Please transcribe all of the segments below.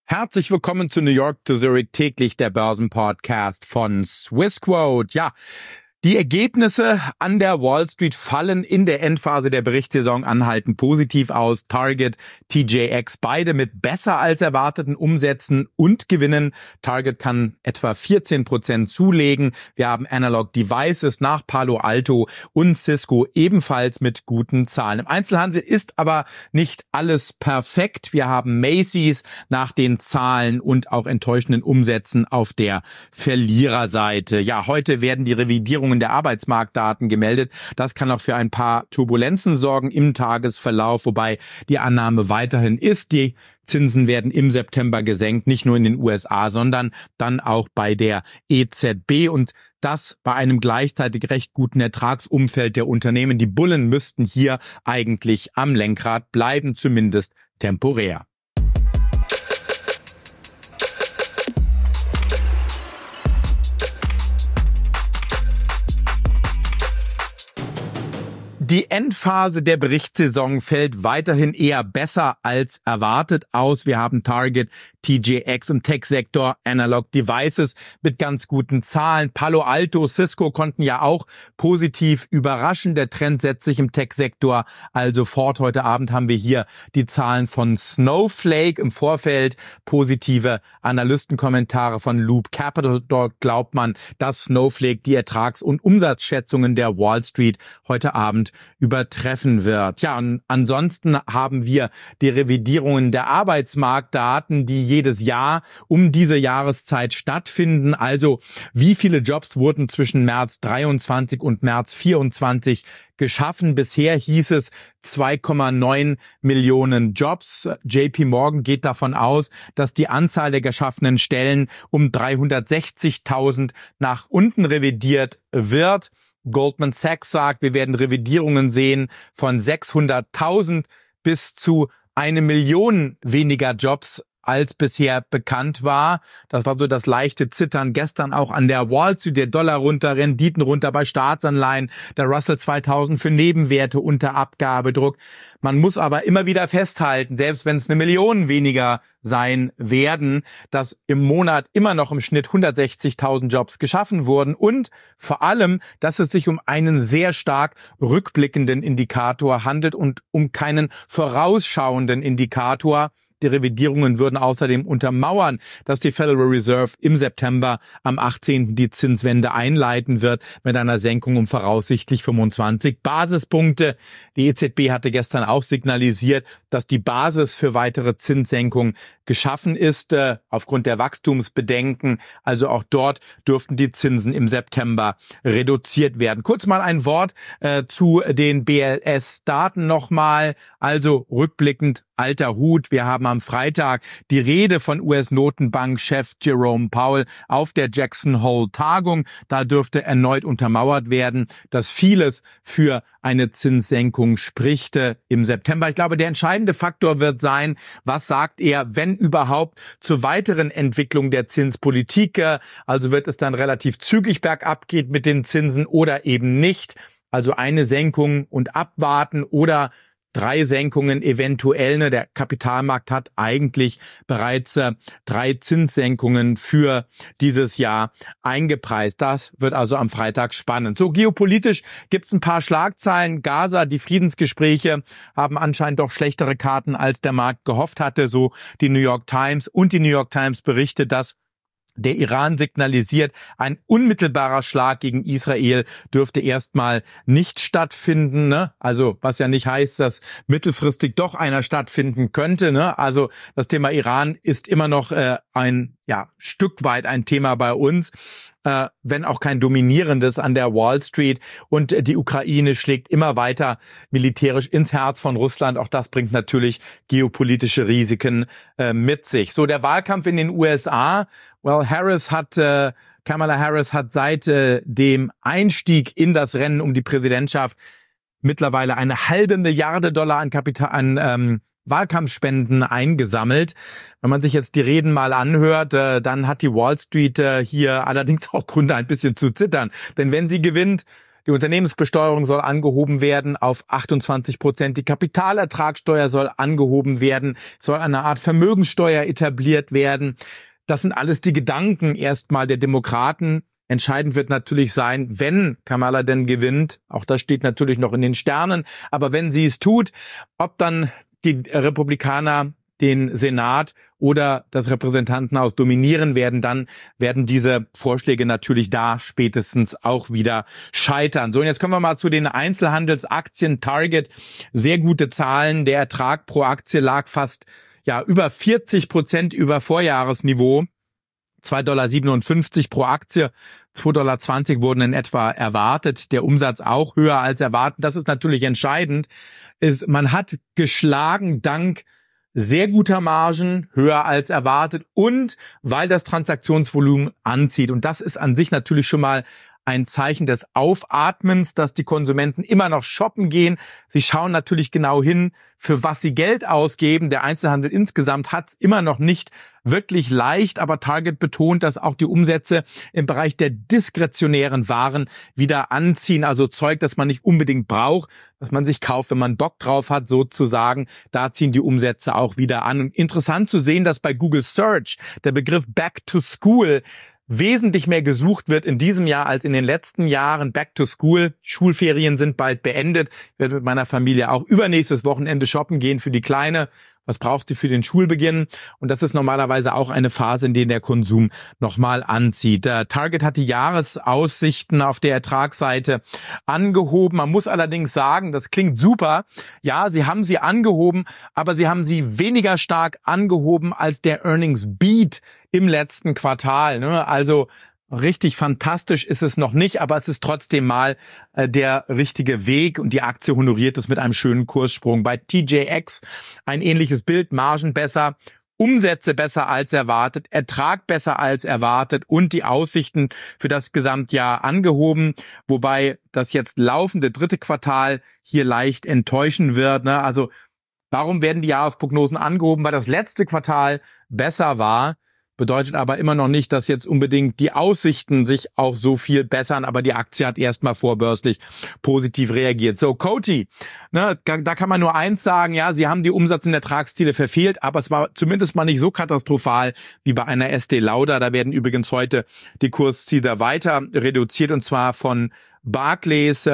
Herzlich willkommen zu New York to Zurich, täglich der Börsenpodcast von Swissquote. Ja, die Ergebnisse an der Wall Street fallen in der Endphase der Berichtssaison anhaltend positiv aus. Target, TJX, beide mit besser als erwarteten Umsätzen und Gewinnen. Target kann etwa 14% zulegen. Wir haben Analog Devices nach Palo Alto und Cisco ebenfalls mit guten Zahlen. Im Einzelhandel ist aber nicht alles perfekt. Wir haben Macy's nach den Zahlen und auch enttäuschenden Umsätzen auf der Verliererseite. Ja, heute werden die Revidierungen der Arbeitsmarktdaten gemeldet. Das kann auch für ein paar Turbulenzen sorgen im Tagesverlauf, wobei die Annahme weiterhin ist, die Zinsen werden im September gesenkt, nicht nur in den USA, sondern dann auch bei der EZB und das bei einem gleichzeitig recht guten Ertragsumfeld der Unternehmen. Die Bullen müssten hier eigentlich am Lenkrad bleiben, zumindest temporär. Die Endphase der Berichtssaison fällt weiterhin eher besser als erwartet aus. Wir haben Target, TJX im Tech-Sektor, Analog Devices mit ganz guten Zahlen. Palo Alto, Cisco konnten ja auch positiv überraschen. Der Trend setzt sich im Tech-Sektor also fort. Heute Abend haben wir hier die Zahlen von Snowflake im Vorfeld. Positive Analystenkommentare von Loop Capital. Dort glaubt man, dass Snowflake die Ertrags- und Umsatzschätzungen der Wall Street heute Abend übertreffen wird. Ja, und ansonsten haben wir die Revidierungen der Arbeitsmarktdaten, die jedes Jahr um diese Jahreszeit stattfinden. Also wie viele Jobs wurden zwischen März 23 und März 24 geschaffen? Bisher hieß es 2,9 Millionen Jobs. JP Morgan geht davon aus, dass die Anzahl der geschaffenen Stellen um 360.000 nach unten revidiert wird. Goldman Sachs sagt, wir werden Revidierungen sehen von 600.000 bis zu 1 Million weniger Jobs als bisher bekannt war. Das war so das leichte Zittern gestern auch an der Wall Street. Der Dollar runter, Renditen runter bei Staatsanleihen, der Russell 2000 für Nebenwerte unter Abgabedruck. Man muss aber immer wieder festhalten, selbst wenn es 1 Million weniger sein werden, dass im Monat immer noch im Schnitt 160.000 Jobs geschaffen wurden und vor allem, dass es sich um einen sehr stark rückblickenden Indikator handelt und um keinen vorausschauenden Indikator. Die Revidierungen würden außerdem untermauern, dass die Federal Reserve im September am 18. die Zinswende einleiten wird mit einer Senkung um voraussichtlich 25 Basispunkte. Die EZB hatte gestern auch signalisiert, dass die Basis für weitere Zinssenkungen geschaffen ist, aufgrund der Wachstumsbedenken. Also auch dort dürften die Zinsen im September reduziert werden. Kurz mal ein Wort zu den BLS-Daten nochmal. Also rückblickend alter Hut. Wir haben am Freitag die Rede von US-Notenbankchef Jerome Powell auf der Jackson Hole-Tagung. Da dürfte erneut untermauert werden, dass vieles für eine Zinssenkung spricht im September. Ich glaube, der entscheidende Faktor wird sein, was sagt er, wenn überhaupt, zur weiteren Entwicklung der Zinspolitik. Also wird es dann relativ zügig bergab gehen mit den Zinsen oder eben nicht. Also eine Senkung und abwarten oder 3 Senkungen eventuell. Der Kapitalmarkt hat eigentlich bereits 3 Zinssenkungen für dieses Jahr eingepreist. Das wird also am Freitag spannend. So, geopolitisch gibt's ein paar Schlagzeilen. Gaza, die Friedensgespräche haben anscheinend doch schlechtere Karten, als der Markt gehofft hatte. So die New York Times. Und die New York Times berichtet, dass der Iran signalisiert, ein unmittelbarer Schlag gegen Israel dürfte erstmal nicht stattfinden. Also was ja nicht heißt, dass mittelfristig doch einer stattfinden könnte. Also das Thema Iran ist immer noch ein Stück weit ein Thema bei uns, wenn auch kein dominierendes an der Wall Street. Und die Ukraine schlägt immer weiter militärisch ins Herz von Russland. Auch das bringt natürlich geopolitische Risiken mit sich. So, der Wahlkampf in den USA. Kamala Harris hat seit dem Einstieg in das Rennen um die Präsidentschaft mittlerweile $500 Milliarden an Wahlkampfspenden eingesammelt. Wenn man sich jetzt die Reden mal anhört, dann hat die Wall Street hier allerdings auch Gründe, ein bisschen zu zittern. Denn wenn sie gewinnt, Die Unternehmensbesteuerung soll angehoben werden auf 28%. Die Kapitalertragssteuer soll angehoben werden. Es soll eine Art Vermögenssteuer etabliert werden. Das sind alles die Gedanken erstmal der Demokraten. Entscheidend wird natürlich sein, wenn Kamala denn gewinnt, auch das steht natürlich noch in den Sternen, aber wenn sie es tut, ob dann die Republikaner den Senat oder das Repräsentantenhaus dominieren werden, dann werden diese Vorschläge natürlich da spätestens auch wieder scheitern. So, und jetzt kommen wir mal zu den Einzelhandelsaktien. Target, sehr gute Zahlen. Der Ertrag pro Aktie lag fast über 40% über Vorjahresniveau. 2,57 $ pro Aktie, 2,20 $ wurden in etwa erwartet, der Umsatz auch höher als erwartet. Das ist natürlich entscheidend. Man hat geschlagen dank sehr guter Margen, höher als erwartet und weil das Transaktionsvolumen anzieht. Und das ist an sich natürlich schon mal ein Zeichen des Aufatmens, dass die Konsumenten immer noch shoppen gehen. Sie schauen natürlich genau hin, für was sie Geld ausgeben. Der Einzelhandel insgesamt hat es immer noch nicht wirklich leicht, aber Target betont, dass auch die Umsätze im Bereich der diskretionären Waren wieder anziehen, also Zeug, das man nicht unbedingt braucht, das man sich kauft, wenn man Bock drauf hat, sozusagen. Da ziehen die Umsätze auch wieder an. Und interessant zu sehen, dass bei Google Search der Begriff Back to School wesentlich mehr gesucht wird in diesem Jahr als in den letzten Jahren. Back to School, Schulferien sind bald beendet. Ich werde mit meiner Familie auch übernächstes Wochenende shoppen gehen für die Kleine. Was braucht sie für den Schulbeginn? Und das ist normalerweise auch eine Phase, in der der Konsum nochmal anzieht. Target hat die Jahresaussichten auf der Ertragsseite angehoben. Man muss allerdings sagen, das klingt super. Ja, sie haben sie angehoben, aber sie haben sie weniger stark angehoben als der Earnings Beat im letzten Quartal. Also richtig fantastisch ist es noch nicht, aber es ist trotzdem mal der richtige Weg und die Aktie honoriert es mit einem schönen Kurssprung. Bei TJX ein ähnliches Bild, Margen besser, Umsätze besser als erwartet, Ertrag besser als erwartet und die Aussichten für das Gesamtjahr angehoben, wobei das jetzt laufende dritte Quartal hier leicht enttäuschen wird. Also warum werden die Jahresprognosen angehoben? Weil das letzte Quartal besser war. Bedeutet aber immer noch nicht, dass jetzt unbedingt die Aussichten sich auch so viel bessern, aber die Aktie hat erstmal vorbörslich positiv reagiert. So, Coty, da kann man nur eins sagen, ja, sie haben die Umsatz- und Ertragsziele verfehlt, aber es war zumindest mal nicht so katastrophal wie bei einer Estée Lauder. Da werden übrigens heute die Kursziele weiter reduziert und zwar von Barclays.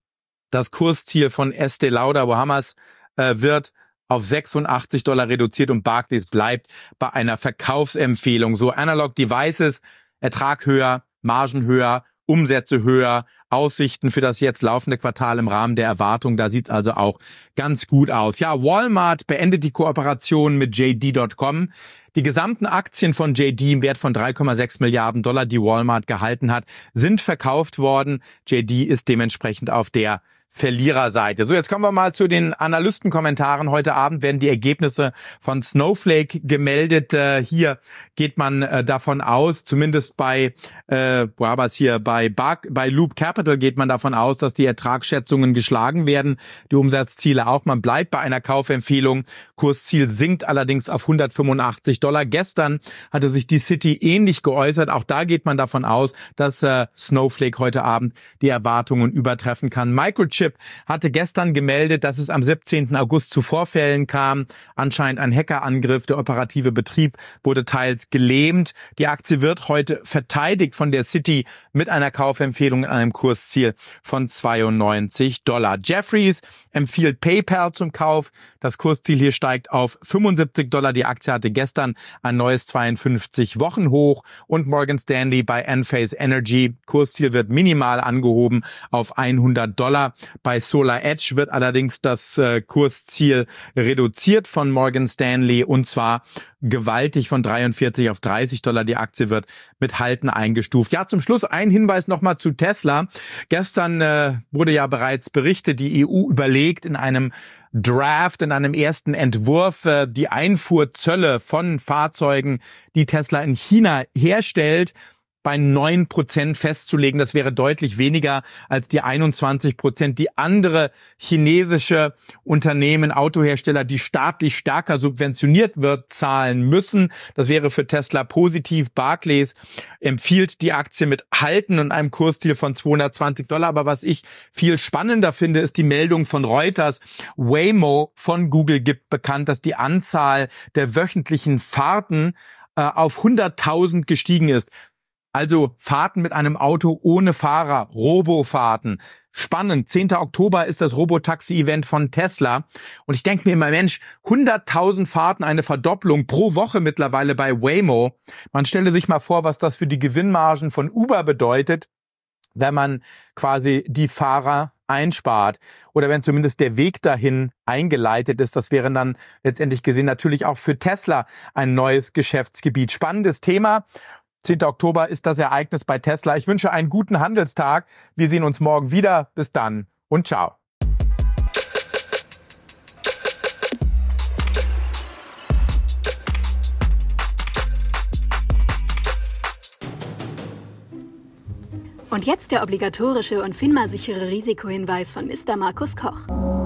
Das Kursziel von Estée Lauder, wo haben wir's, wird auf $86 reduziert und Barclays bleibt bei einer Verkaufsempfehlung. So Analog Devices, Ertrag höher, Margen höher, Umsätze höher, Aussichten für das jetzt laufende Quartal im Rahmen der Erwartung, da sieht's also auch ganz gut aus. Ja, Walmart beendet die Kooperation mit JD.com. Die gesamten Aktien von JD im Wert von $3,6 Milliarden, die Walmart gehalten hat, sind verkauft worden. JD ist dementsprechend auf der Verliererseite. So, jetzt kommen wir mal zu den Analystenkommentaren. Heute Abend werden die Ergebnisse von Snowflake gemeldet. Hier geht man davon aus, zumindest bei bei Loop Capital geht man davon aus, dass die Ertragsschätzungen geschlagen werden, die Umsatzziele auch. Man bleibt bei einer Kaufempfehlung. Kursziel sinkt allerdings auf $185. Gestern hatte sich die City ähnlich geäußert. Auch da geht man davon aus, dass Snowflake heute Abend die Erwartungen übertreffen kann. Microchip hatte gestern gemeldet, dass es am 17. August zu Vorfällen kam. Anscheinend ein Hackerangriff. Der operative Betrieb wurde teils gelähmt. Die Aktie wird heute verteidigt von der City mit einer Kaufempfehlung in einem Kursziel von $92. Jefferies empfiehlt PayPal zum Kauf. Das Kursziel hier steigt auf $75. Die Aktie hatte gestern ein neues 52-Wochen-Hoch. Und Morgan Stanley bei Enphase Energy. Kursziel wird minimal angehoben auf $100. Bei Solar Edge wird allerdings das Kursziel reduziert von Morgan Stanley und zwar gewaltig von 43 auf $30. Die Aktie wird mit Halten eingestuft. Ja, zum Schluss ein Hinweis nochmal zu Tesla. Gestern wurde ja bereits berichtet, die EU überlegt in einem Draft, in einem ersten Entwurf, die Einfuhrzölle von Fahrzeugen, die Tesla in China herstellt, bei 9% festzulegen. Das wäre deutlich weniger als die 21%, die andere chinesische Unternehmen, Autohersteller, die staatlich stärker subventioniert wird, zahlen müssen. Das wäre für Tesla positiv. Barclays empfiehlt die Aktie mit Halten und einem Kursziel von $220. Aber was ich viel spannender finde, ist die Meldung von Reuters. Waymo von Google gibt bekannt, dass die Anzahl der wöchentlichen Fahrten auf 100.000 gestiegen ist. Also Fahrten mit einem Auto ohne Fahrer, Robofahrten. Spannend, 10. Oktober ist das Robotaxi-Event von Tesla. Und ich denke mir immer, Mensch, 100.000 Fahrten, eine Verdopplung pro Woche mittlerweile bei Waymo. Man stelle sich mal vor, was das für die Gewinnmargen von Uber bedeutet, wenn man quasi die Fahrer einspart oder wenn zumindest der Weg dahin eingeleitet ist. Das wäre dann letztendlich gesehen natürlich auch für Tesla ein neues Geschäftsgebiet. Spannendes Thema. 10. Oktober ist das Ereignis bei Tesla. Ich wünsche einen guten Handelstag. Wir sehen uns morgen wieder. Bis dann und ciao. Und jetzt der obligatorische und FINMA-sichere Risikohinweis von Mr. Markus Koch.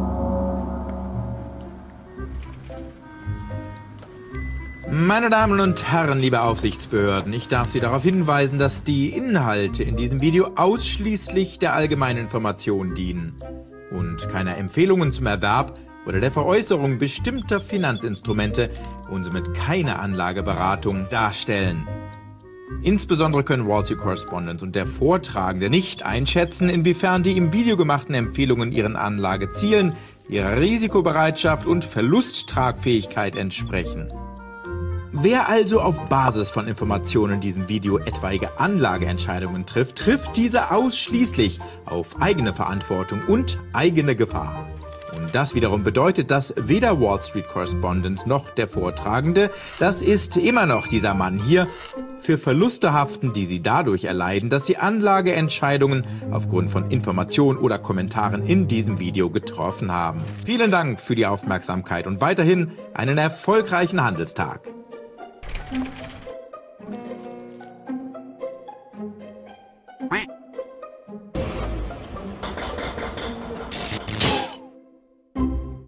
Meine Damen und Herren, liebe Aufsichtsbehörden, ich darf Sie darauf hinweisen, dass die Inhalte in diesem Video ausschließlich der allgemeinen Information dienen und keine Empfehlungen zum Erwerb oder der Veräußerung bestimmter Finanzinstrumente und somit keine Anlageberatung darstellen. Insbesondere können Wall Street Correspondent und der Vortragende nicht einschätzen, inwiefern die im Video gemachten Empfehlungen ihren Anlagezielen, ihrer Risikobereitschaft und Verlusttragfähigkeit entsprechen. Wer also auf Basis von Informationen in diesem Video etwaige Anlageentscheidungen trifft, trifft diese ausschließlich auf eigene Verantwortung und eigene Gefahr. Und das wiederum bedeutet, dass weder Wall Street Correspondent noch der Vortragende, das ist immer noch dieser Mann hier, für Verluste haften, die sie dadurch erleiden, dass sie Anlageentscheidungen aufgrund von Informationen oder Kommentaren in diesem Video getroffen haben. Vielen Dank für die Aufmerksamkeit und weiterhin einen erfolgreichen Handelstag.